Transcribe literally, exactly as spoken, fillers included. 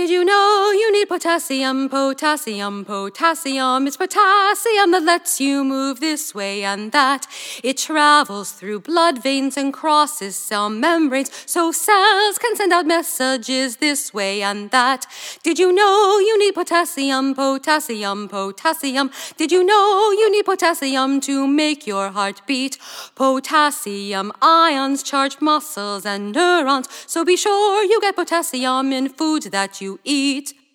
Did you know you need potassium, potassium, potassium? It's potassium that lets you move this way and that. It travels through blood veins and crosses cell membranes, so cells can send out messages this way and that. Did you know you need potassium, potassium, potassium? Did you know you need potassium to make your heart beat? Potassium ions charge muscles and neurons, so be sure you get potassium in foods that you eat.